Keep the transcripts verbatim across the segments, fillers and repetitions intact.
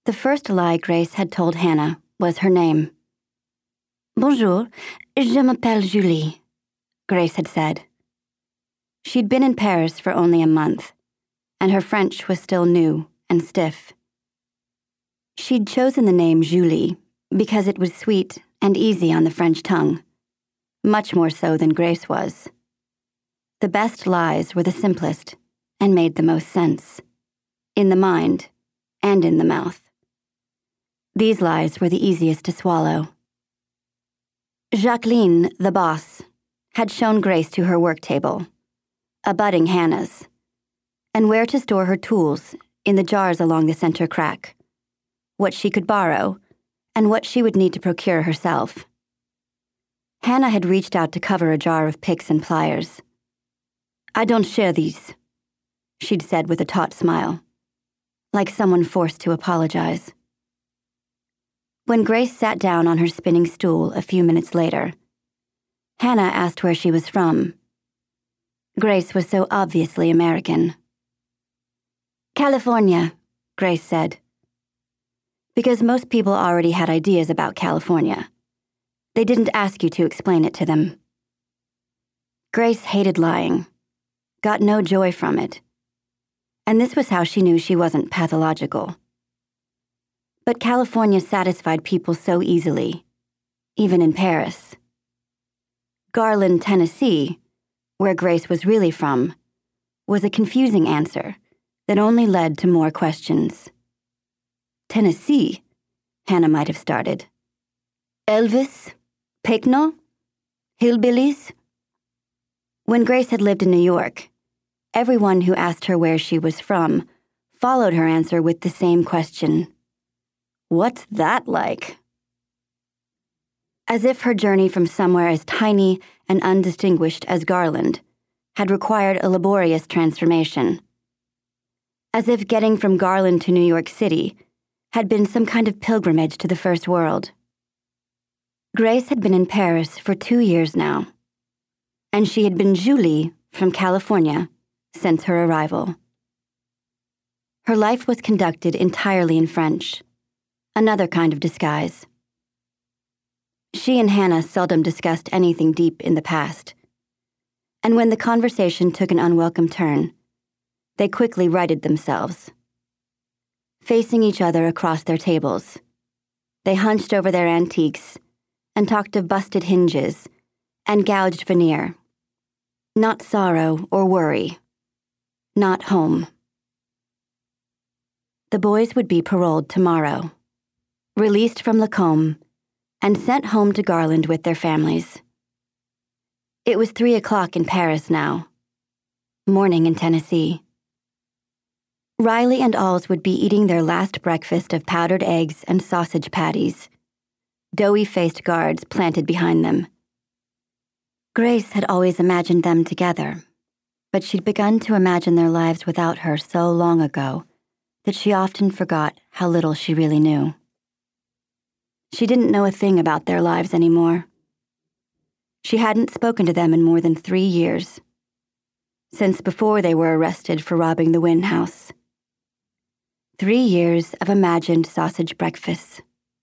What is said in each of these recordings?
The first lie Grace had told Hannah was her name. Bonjour, je m'appelle Julie, Grace had said. She'd been in Paris for only a month, and her French was still new and stiff. She'd chosen the name Julie because it was sweet and easy on the French tongue, much more so than Grace was. The best lies were the simplest and made the most sense, in the mind and in the mouth. These lies were the easiest to swallow. Jacqueline, the boss, had shown Grace to her work table, abutting Hannah's, and where to store her tools in the jars along the center crack, what she could borrow, and what she would need to procure herself. Hannah had reached out to cover a jar of picks and pliers. I don't share these, she'd said with a taut smile, like someone forced to apologize. When Grace sat down on her spinning stool a few minutes later, Hannah asked where she was from. Grace was so obviously American. California, Grace said. Because most people already had ideas about California. They didn't ask you to explain it to them. Grace hated lying, got no joy from it. And this was how she knew she wasn't pathological. But California satisfied people so easily, even in Paris. Garland, Tennessee, where Grace was really from, was a confusing answer that only led to more questions. Tennessee, Hannah might have started. Elvis? Pecno? Hillbillies? When Grace had lived in New York, everyone who asked her where she was from followed her answer with the same question. What's that like? As if her journey from somewhere as tiny and undistinguished as Garland had required a laborious transformation. As if getting from Garland to New York City had been some kind of pilgrimage to the first world. Grace had been in Paris for two years now, and she had been Julie from California since her arrival. Her life was conducted entirely in French, another kind of disguise. She and Hannah seldom discussed anything deep in the past, and when the conversation took an unwelcome turn, they quickly righted themselves. Facing each other across their tables, they hunched over their antiques and talked of busted hinges and gouged veneer. Not sorrow or worry. Not home. The boys would be paroled tomorrow, released from Lacombe, and sent home to Garland with their families. It was three o'clock in Paris now, morning in Tennessee. Riley and Alls would be eating their last breakfast of powdered eggs and sausage patties, doughy-faced guards planted behind them. Grace had always imagined them together, but she'd begun to imagine their lives without her so long ago that she often forgot how little she really knew. She didn't know a thing about their lives anymore. She hadn't spoken to them in more than three years, since before they were arrested for robbing the Wynn house. Three years of imagined sausage breakfasts.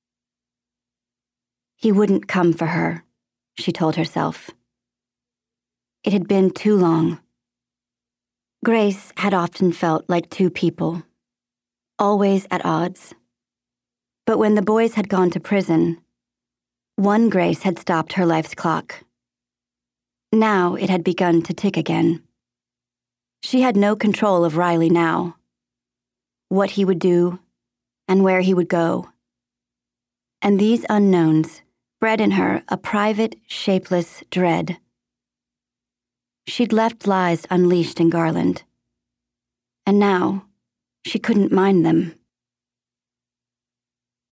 He wouldn't come for her, she told herself. It had been too long. Grace had often felt like two people, always at odds. But when the boys had gone to prison, one Grace had stopped her life's clock. Now it had begun to tick again. She had no control of Riley now, what he would do, and where he would go. And these unknowns bred in her a private, shapeless dread. She'd left lies unleashed in Garland, and now she couldn't mind them.